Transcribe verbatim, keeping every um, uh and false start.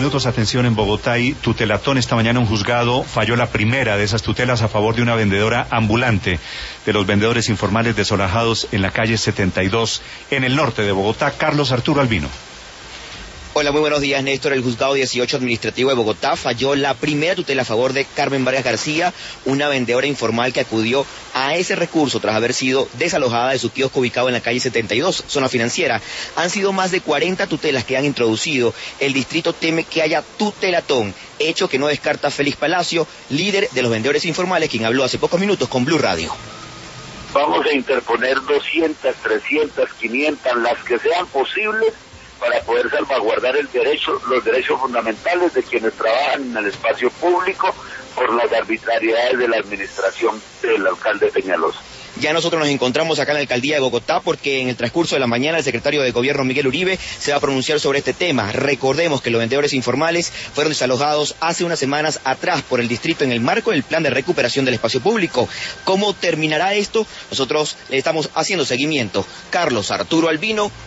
minutos, atención, en Bogotá y tutelatón. Esta mañana un juzgado falló la primera de esas tutelas a favor de una vendedora ambulante, de los vendedores informales desolajados en la calle setenta y dos, en el norte de Bogotá. Carlos Arturo Albino. Hola, muy buenos días, Néstor. El juzgado dieciocho administrativo de Bogotá falló la primera tutela a favor de Carmen Vargas García, una vendedora informal que acudió a ese recurso tras haber sido desalojada de su kiosco ubicado en la calle setenta y dos, zona financiera. Han sido más de cuarenta tutelas que han introducido. El distrito teme que haya tutelatón, hecho que no descarta Félix Palacio, líder de los vendedores informales, quien habló hace pocos minutos con Blue Radio. Vamos a interponer doscientas, trescientas, quinientas, las que sean posibles, para poder salvaguardar el derecho, los derechos fundamentales de quienes trabajan en el espacio público por las arbitrariedades de la administración del alcalde Peñalosa. Ya nosotros nos encontramos acá en la alcaldía de Bogotá porque en el transcurso de la mañana el secretario de Gobierno Miguel Uribe se va a pronunciar sobre este tema. Recordemos que los vendedores informales fueron desalojados hace unas semanas atrás por el distrito en el marco del plan de recuperación del espacio público. ¿Cómo terminará esto? Nosotros le estamos haciendo seguimiento. Carlos Arturo Albino.